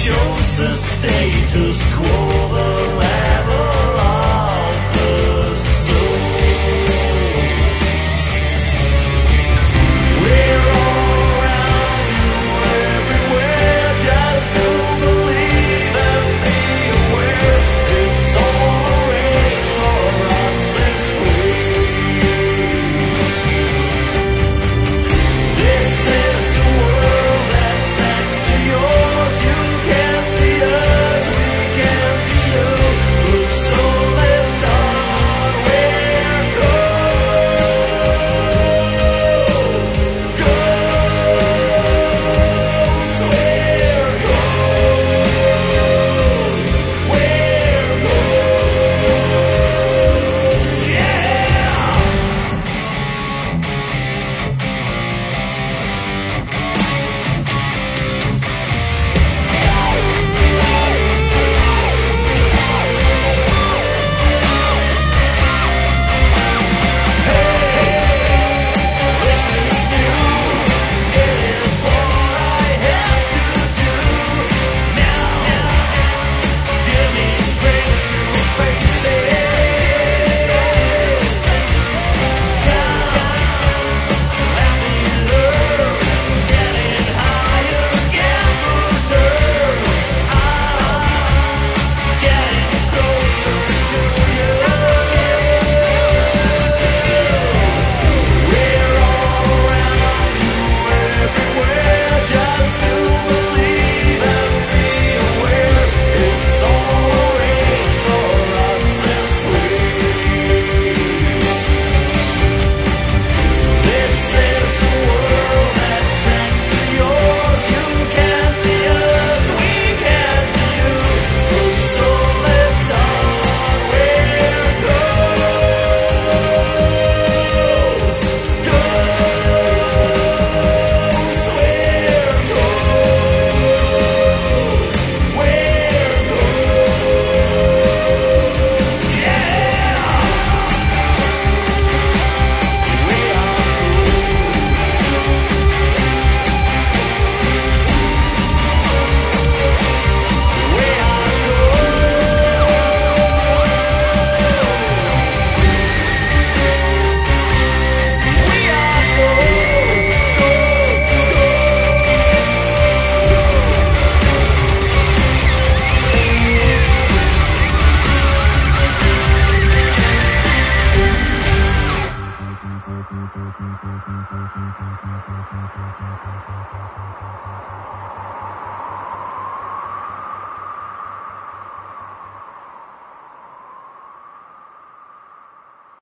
shows the status quo, the level of the soul. We're all around you, everywhere. Just to believe and be aware. It's all arranged for us this way. This is the world that's next to yours. You can't see us, we can't see you. The soul lives on where it goes, where it goes, yeah. This is new. It is what I have to do now. Give me strength to face it. Let me learn. Getting higher, get return. I'm getting closer to you. We're all around you, everywhere. Just to believe and be aware. It's all arranged for us this way. This is the world that's next to yours. You can't see us, we can't see you. The soul lives on where it goes,